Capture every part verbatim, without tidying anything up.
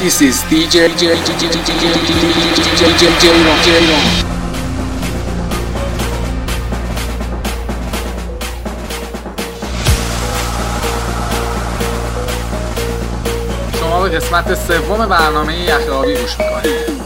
This is دی جی J-Rock. شما به قسمت سوم برنامه یخ آبی گوش میکنید.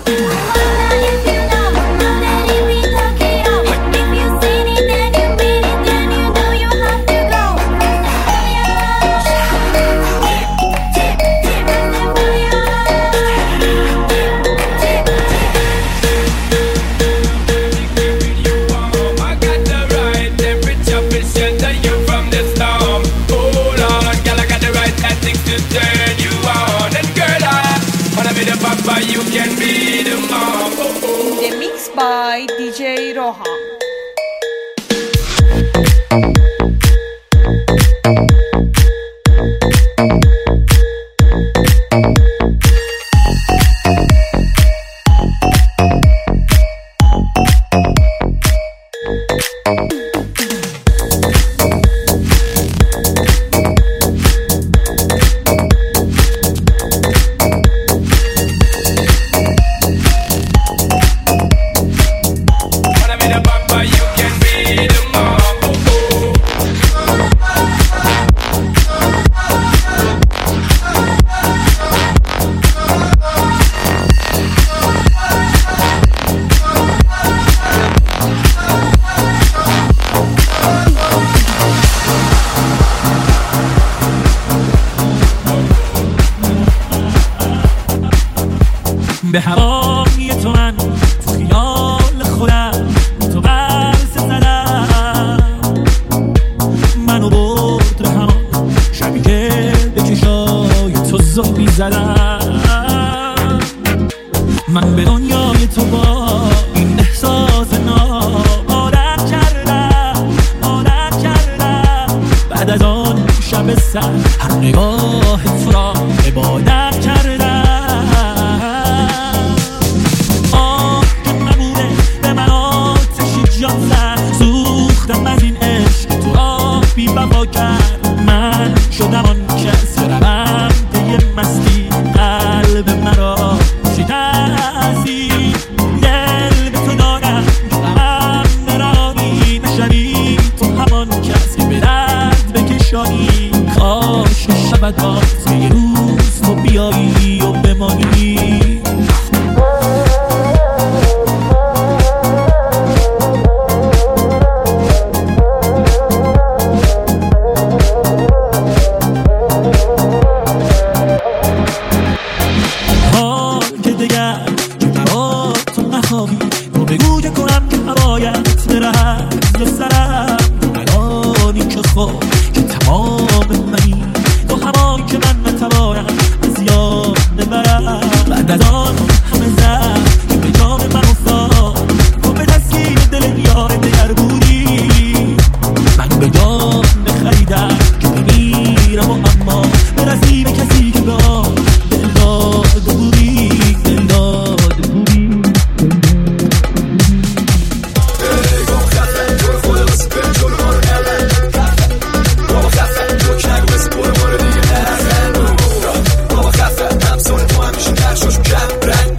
You can be the mom. The mix by دی جی Roha. به هوای تو من تو خیال خودم تو قرص زدم منو برد به همان شبی که به چشای تو زابی زدم من به دنیای تو با این احساس ناب عادت کردم عادت کردم بعد از آن شب سر هر نگاه تو را عبادت کردم سوختم از این عشق تو آب بی وفا کرد من شدم آن کس روم به مستی قلب مرا شکستی دل به تو دارم غمم نرانی نشوی تو همان کس که به درد بکشانی کاش شود باز یه روز تو بیایی و بمانی تو بگو که کنم که هوایت برهد یا سرم الانی که خوب که تمام منی تو همان که من نتوانم از یاد ببرم بعد از آن همه زد که به جان من افتاد تو به تسکین دل یار دگر بودی من به جان بخریدم که بمیرم و اما برسی به کسی که به آن دل داده بودی دل داده بودی Brand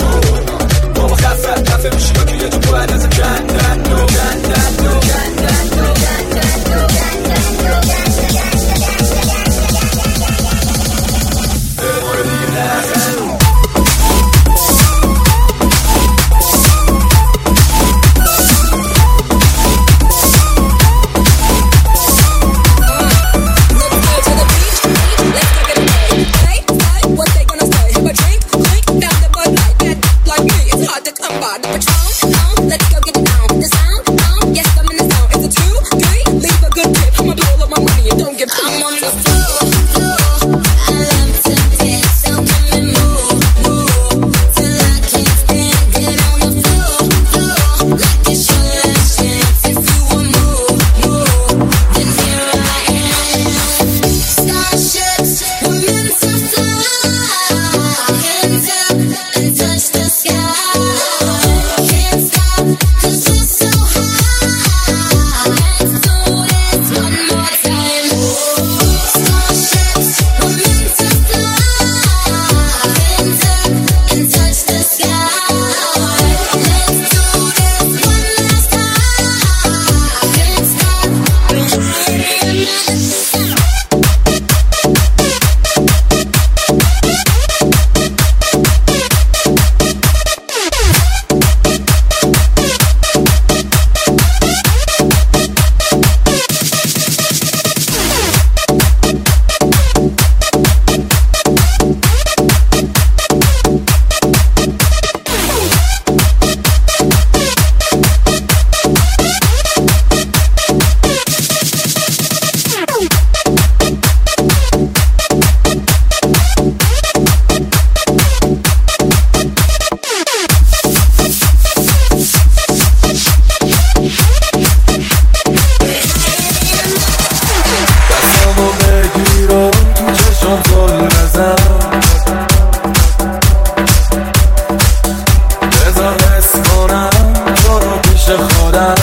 خودم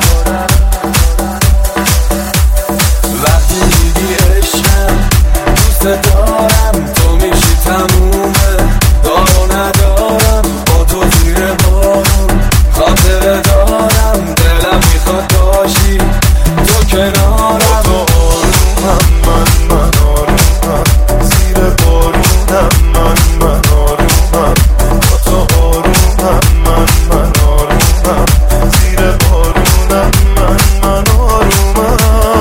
وقتی میگی عشقم دوست دارم تو میشی تمومه دارو ندارم با تو زیر بارون خاطره دارم دلم میخواد باشی تو کنارم تو آرومم من من آرومم زیر بارونم من من آرومم با تو آرومم من من آرومم زیر بارونم من من آرومم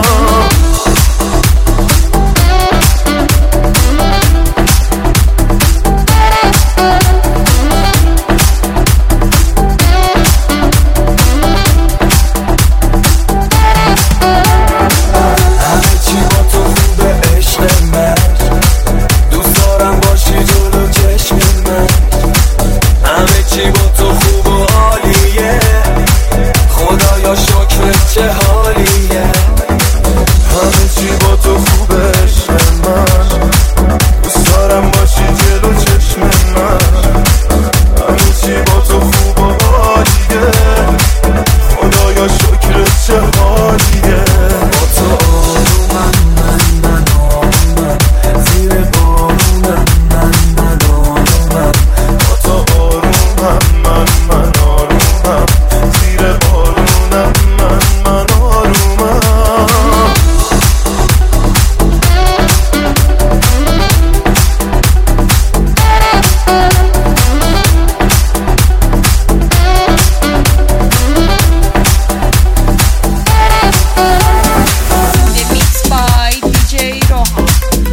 چه حالیه همه چی با تو خوبه عشق من دوست دارم باشی جلو چشم من همه چی با تو خوب و عالیه خدایا شکر چه حالیه با تو آرومم من من آرومم زیر بارونم من من آرومم با تو آرومم من من آرومم زیر بارونم من من آرومم The mix by دی جی Roha.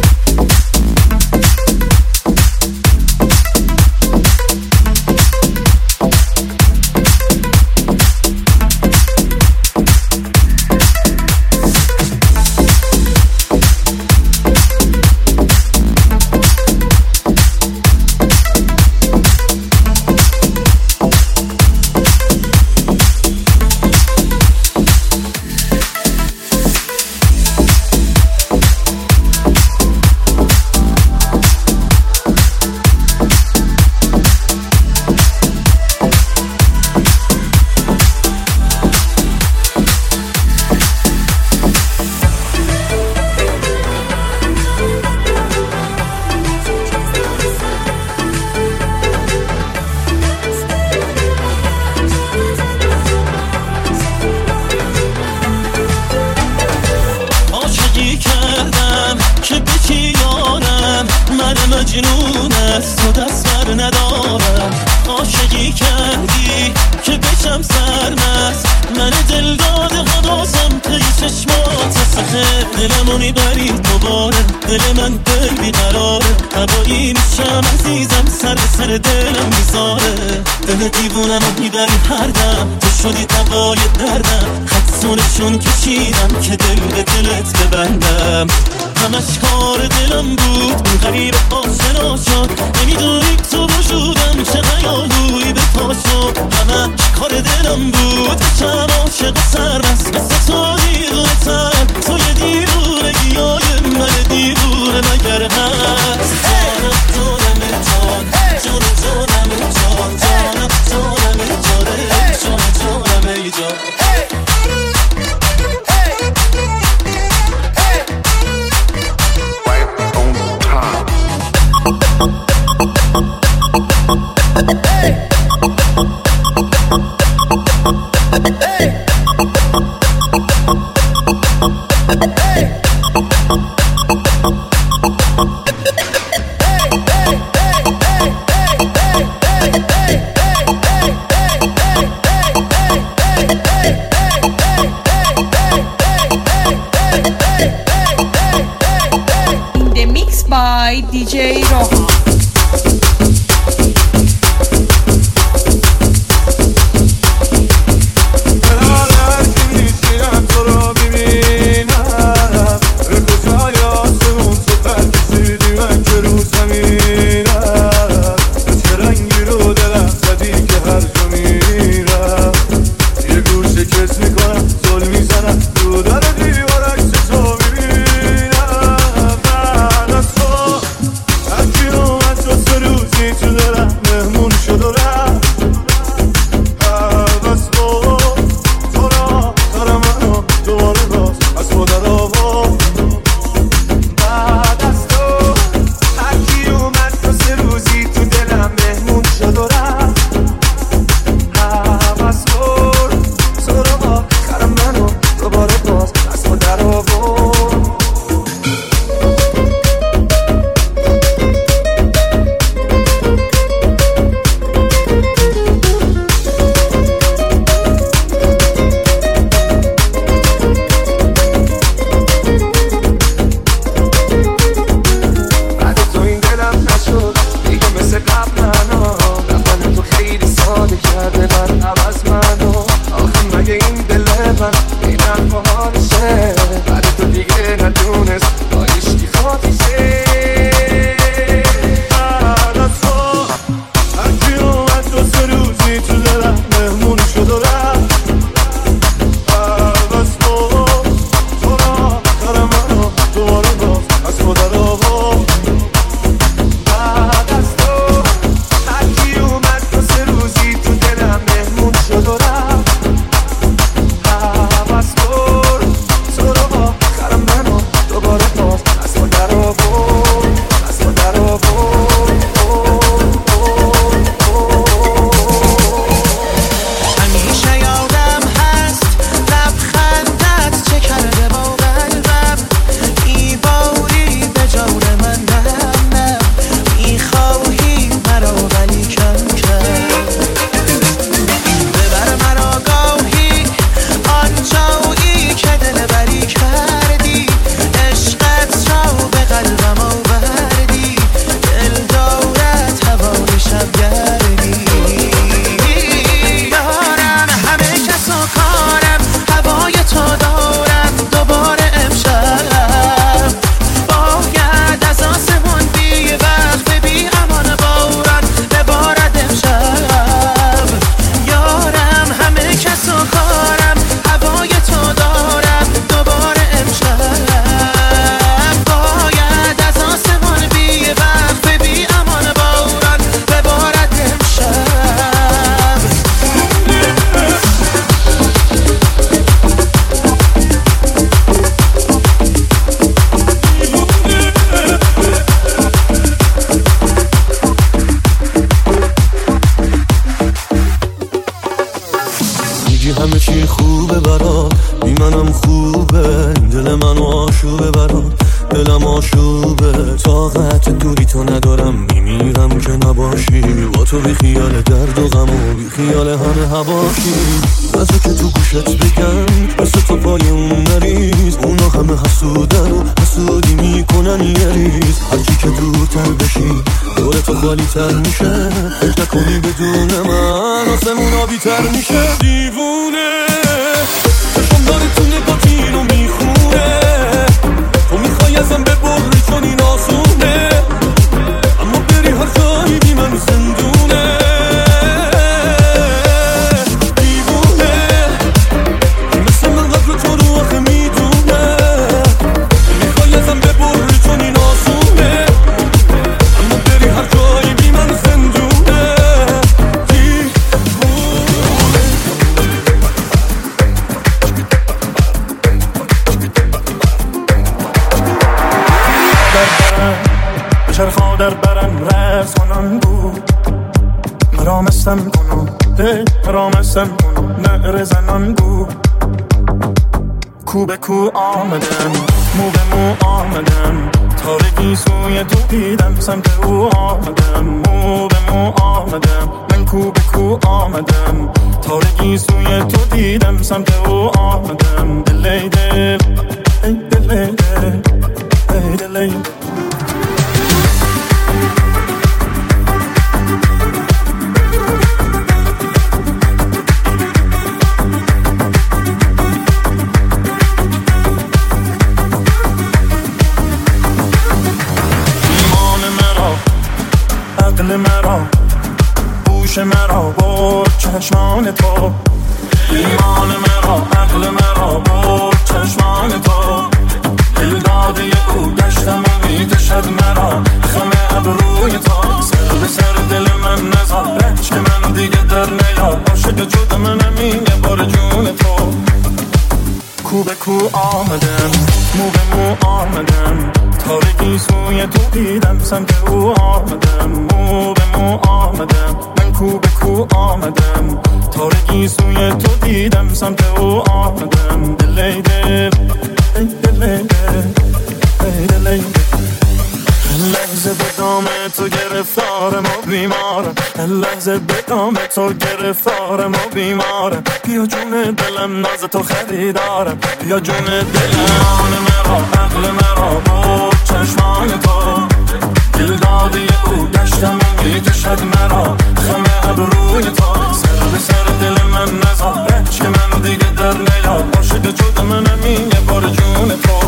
که بکی یارم من مجنون از تو دست بر ندارم عاشقی کردی که بشم سرمست من دل داده حواسم پی چشمات سخه دلمونی بری دوباره دل من دل بیقراره هوایی میشم عزیزم سر سر دلم میذاره دل دیوونم میبری هر دم تو شدی دوای دردم خدسونشون کشیدم که دل به دلت ببندم همش کار دلم بود اون غریب آشنا شد نمیدونی تو وجودم چه خیالوی به پا شد همش کار دلم بود بشم عاشق سرمست مثل تو دیوونه تر تو یه دیوونه گیای من دیوونه مگر هست جانم جانم جان جانم جانم جان جانم جانم جانم جانم جانم جان The mix by دی جی Roha. I feel من دیدم با حالشه بعد تو دیگه ندونست با عشقی خاطیشه بعد از تو هرکی اومد دو سه روزی تو دلم مهمون شد و رفت بعد از تو تو را دارم منو دوباره باز از خدا را باز بعد از تو هرکی اومد دو سه روزی تو دلم مهمون شد و رفت عوض کن تو رو با خرم منو دوباره باز از خدا را باز از خدا را باز همیشه یادم هست لبخندت چه کرده با قلبم میباری به جان من نم نم میخواهی مرا ولی کم کم ببر مرا گاهی آنجایی که دل بری کردی عشقت را به قلبم آوردی دل دارد هوای شبگردی دارم همه کس و کارم هوای تو دارم دوباره امشب باید از آسمون بی وقت بی امان باران ببارد امشب یارم همه کس و کارم هوای تو دارم دوباره امشب باید از آسمون بی وقت بی امان باران ببارد امشب میگی همه چی خوبه برات بی منم خوبه دل منو آشوبه برات دلم آشوبه طاقت دوری تو ندارم میمیرم که نباشی با تو بی خیال درد و غم و بی خیال همه هواشی بذار که تو گوشت بگم مثل تو پای اون نریز اونا همه حسودن و حسودی میکنن یه ریز هرچی که دورتر بشی دور تو خالی تر میشه فکر نکنی بدون من آسمون آبی تر میشه دیوونه چشم داره تو نگاتی رو میخونه تو میخوای ازم ببری چون این آسونه اما بری هر جایی بی من زندونه دیوونه مثل من قدر تو رو آخه میدونه میخوای ازم ببری چون این آسونه اما بری هر جایی بی من زندونه دیوونه چرخا در برم رس کنم بود مرامستم کنم مرامستم کنم نهر زنان بود کو به کو آمدم مو به مو آمدم تارگی سوی تو دیدم سمت او آمدم مو به مو آمدم من کو به کو آمدم تارگی سوی تو دیدم سمت او آمدم دلی دل ای دلی دل ای دلی عقل مرا گوش مرا برد چشمان تو ایمان مرا عقل مرا برد چشمان تو دل داده او گشتم و میکشد مرا خم ابروی تو سر به سر دل من نزار که من دیگه در نیاد عاشق جد منم این بار جون تو کو به کو آمدم مو به مو آمدم تارگی سوی تو دیدم سمت او آمدم مو به مو آمدم من کو به کو آمدم تارگی سوی تو دیدم سمت او آمدم دلی دل ای دلی دل ای دلی لحظه به دام تو گرفتارم و بیمارم لحظه به دام تو گرفتارم و بیمارم بیا جون دلم ناز تو خریدارم بیا جون دلم مرا عقل مرا برد چشمان تو دل داده او گشتم میکشد مرا خم ابروی تو سر به سر دل من نذار که من دیگه در نیاد عاشق جد منم این یه بار جون تو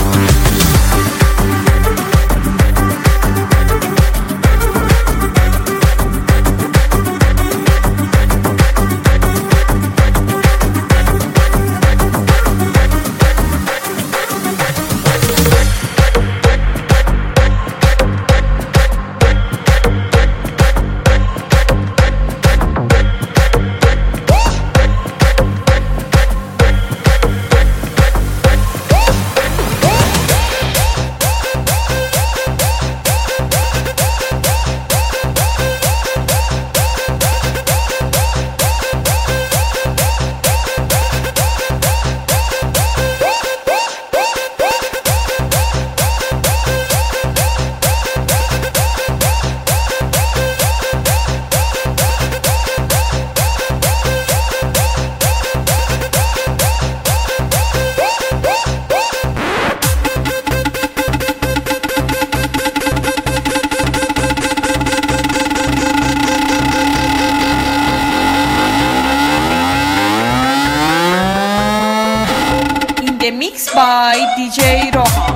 Mixed by دی جی Rohan.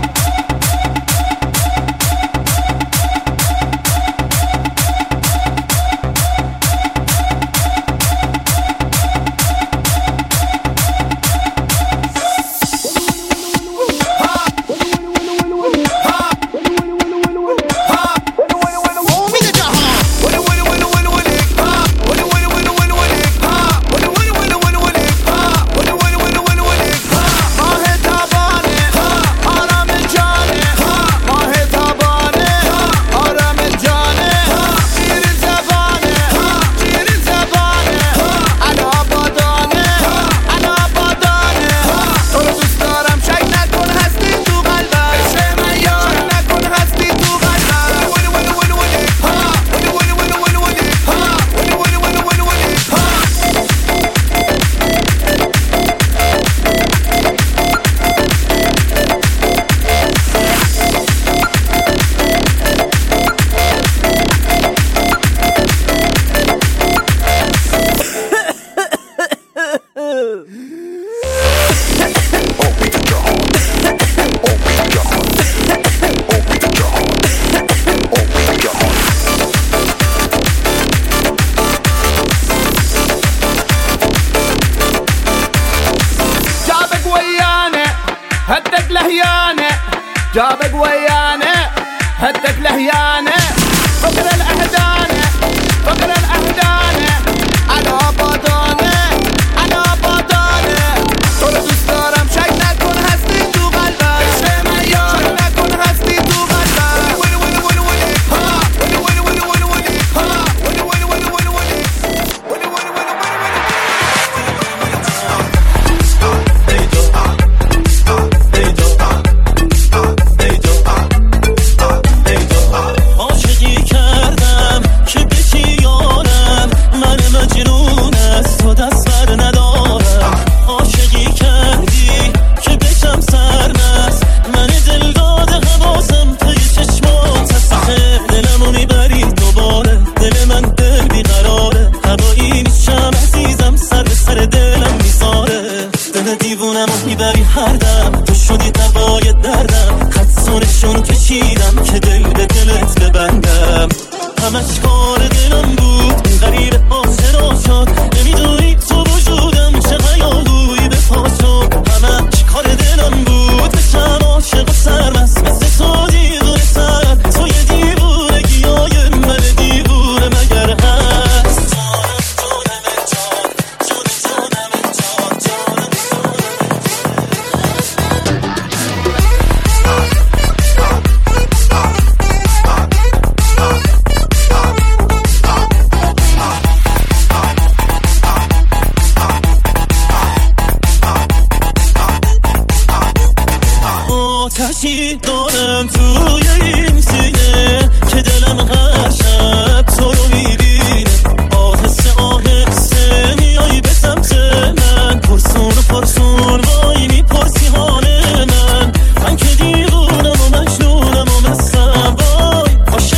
جابك ويانا هدك لهيانا فقر الأهدانة فقر الأهدانة أنا بادانة أنا بادانة تو رو دوست دارم شک نکن هستی تو قلبم عشق من یار شک نکن هستی تو قلبم ولی ولی ولی ولی ها ولی ولی ولی ولی ولی ها ولی ولی ولی ولی ولی ولی ولی ولی که دل به دلت ببندم همش کار دلم بود این غریب آسرا شد نمیدونی تو وجودم چه غیاهوی به پا شد همش کار دلم بود بشم عاشق و سرمست مثل تو دیوونه سر تو یه دیوونگی های من دیوونه مگر هست جانم جانم جان جانم جان جانم آتشی دارم توی این سینه که دلم هر شب تو رو میبینه آهسته آهسته میایی به سمت من پرسون و پرسون وای میپرسی حال من من که دیوونم و مجنونم و مستم وای باش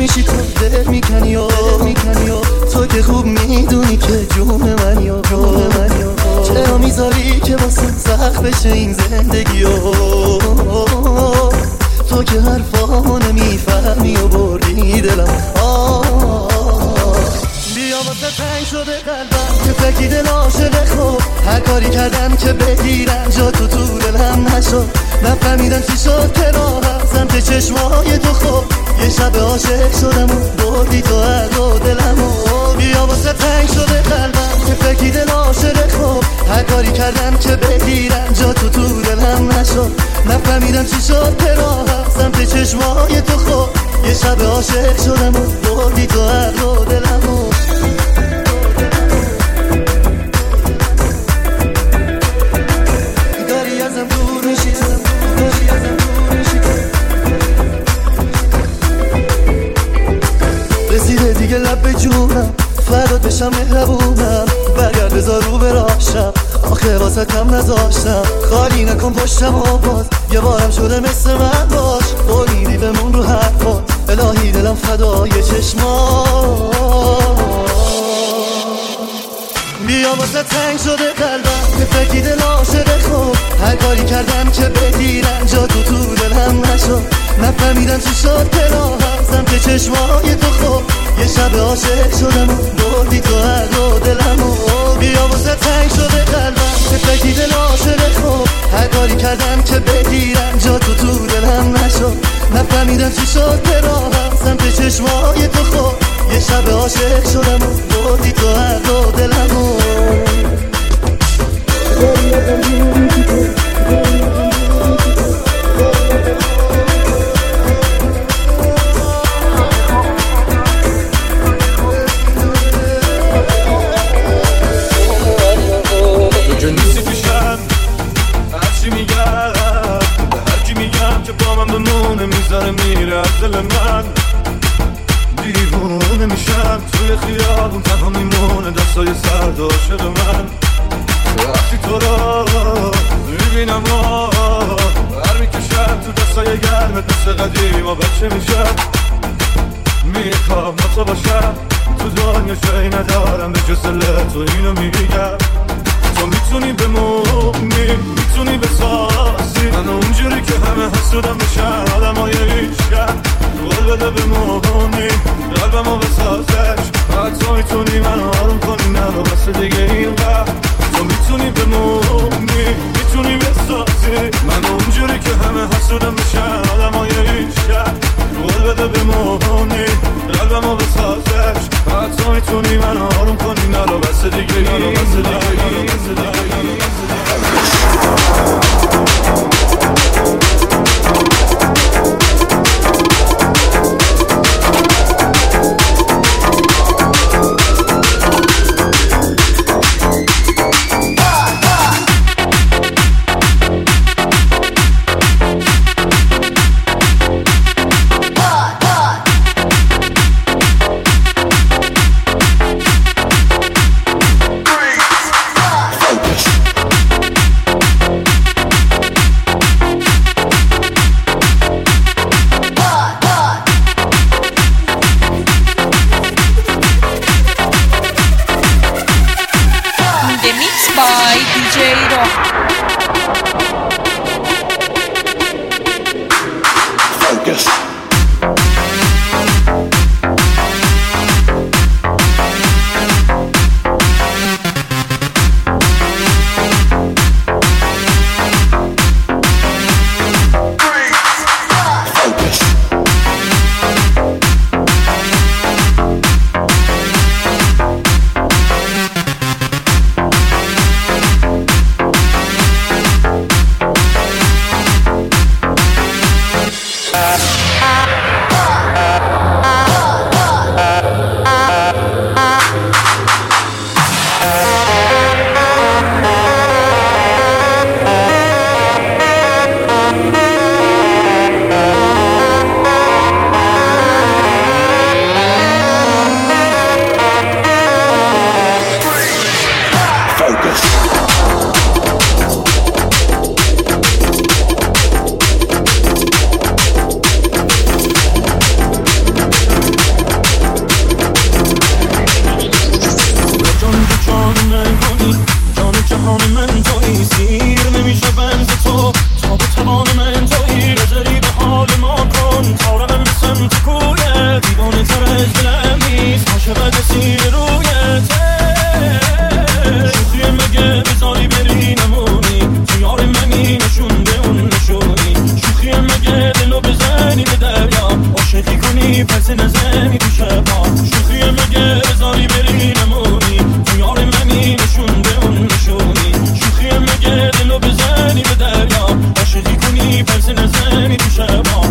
میشی تو دل میکنی و تو که خوب میدونی که جون منی و جون منی و چرا میذاری که واسه سخت بشه این زندگی و تو که حرفامو نمیفهمی و بردی دلم. بیا واسه تنگ شده قلبم که فکی دل عاشق خوب هر کاری کردم که بگیرم جا تو تو دلم نشد نفهمیدم چی شد که راهم سمت چشمای تو خوب یه شب عاشق شدم و بردی تو عقل و دلم و بیا واسه تنگ شده قلبم که فکی دل عاشق خوب هر کاری کردم که بگیرم جا تو تو دلم نشد نفهمیدم چی شد که راهم سمت چشمای تو خوب یه شب عاشق شدم و بردی تو عقل و دلم و داری ازم دور میشی داری ازم دور میشی رسیده دیگه لب به جونم فرداد بشم مهربونم برگرد بذار رو براشم آخه واسه کم نذاشتم خالی نکن پشتم و باز یه بارم شده مثل من باش قولیدی بمون رو حرفات الهی دلم فدای چشمات بیا واسه تنگ شده قلبم که فکی دل عاشق خوب هر کاری کردم که بگیرم جا تو تو دلم نشد نفهمیدم چی شد که راهم سمت چشمای تو خوب یه شب عاشق شدم و بردی تو عقل و دلم و بیا واسه تنگ شده قلبم که فکی دل عاشق خوب هر کاری کردم که بگیرم جا تو تو دلم نشد نفهمیدم چی شد که راهم سمت چشمای تو خوب یه شب عاشق شدم و بردی تو عقل و دلم و میذاره میره از دل من دیوونه میشم توی خیابون تنها میمونه دستای سرد عاشق من وقتی تو را میبینم بر میکشم تو دستای گرمت مثل قدیم و بچه میشم میخوام با تو باشم تو دنیا جایی ندارم به جز تو اینو میگم تو میتونی بمونی میتونی بسازی من اونجوری که همه حسودم بشن آدم های ایشکن قول بده بمونی قلبمو بسازش فقط تو میتونی من آروم کنی نرو بس دیگه این وقت تو میتونی بمونی میتونی بسازی من اونجوری که همه حسودم بشن آدم های ایشکن قول بده بمونی قلبمو بسازش فقط تو میتونی من آروم کنی نرو بس دیگه نرو بس دیگه شبا شوخی مگه بذاری بری نمونی تو یار منی نشون به اون نشونی شوخی مگه دلو بزنی به دریا عاشقی کنی پس نزنی تو شبا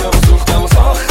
شدم و سوختم و ساختم